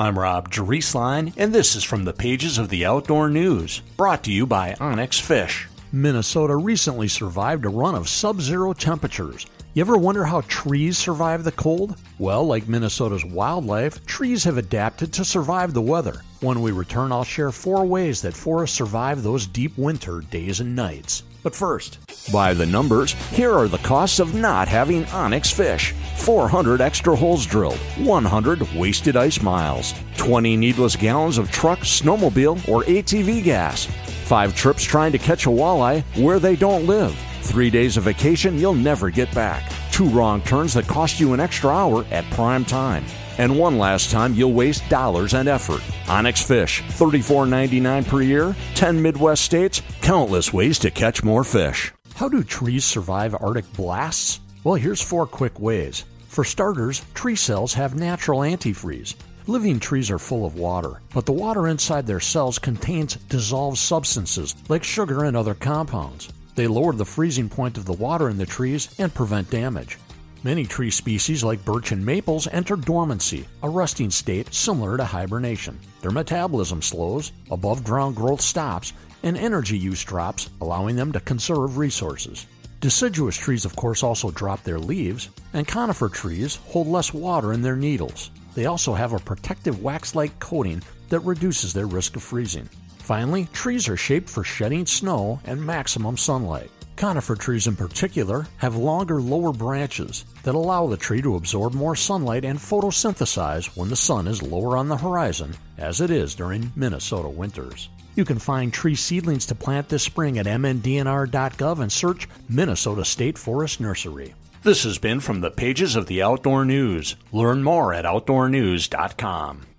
I'm Rob Drieslein, and this is from the pages of the Outdoor News, brought to you by Onyx Fish. Minnesota recently survived a run of sub-zero temperatures. You ever wonder how trees survive the cold? Well, like Minnesota's wildlife, trees have adapted to survive the weather. When we return, I'll share 4 ways that forests survive those deep winter days and nights. But first, by the numbers, here are the costs of not having Onyx Fish. 400 extra holes drilled, 100 wasted ice miles, 20 needless gallons of truck, snowmobile, or ATV gas, 5 trips trying to catch a walleye where they don't live, 3 days of vacation you'll never get back, 2 wrong turns that cost you an extra hour at prime time, and 1 last time you'll waste dollars and effort. Onyx Fish, $34.99 per year, 10 Midwest states, countless ways to catch more fish. How do trees survive Arctic blasts? Well, here's 4 quick ways. For starters, tree cells have natural antifreeze. Living trees are full of water, but the water inside their cells contains dissolved substances like sugar and other compounds. They lower the freezing point of the water in the trees and prevent damage. Many tree species like birch and maples enter dormancy, a resting state similar to hibernation. Their metabolism slows, above-ground growth stops, and energy use drops, allowing them to conserve resources. Deciduous trees, of course, also drop their leaves, and conifer trees hold less water in their needles. They also have a protective wax-like coating that reduces their risk of freezing. Finally, trees are shaped for shedding snow and maximum sunlight. Conifer trees in particular have longer lower branches that allow the tree to absorb more sunlight and photosynthesize when the sun is lower on the horizon, as it is during Minnesota winters. You can find tree seedlings to plant this spring at mndnr.gov and search Minnesota State Forest Nursery. This has been from the pages of the Outdoor News. Learn more at outdoornews.com.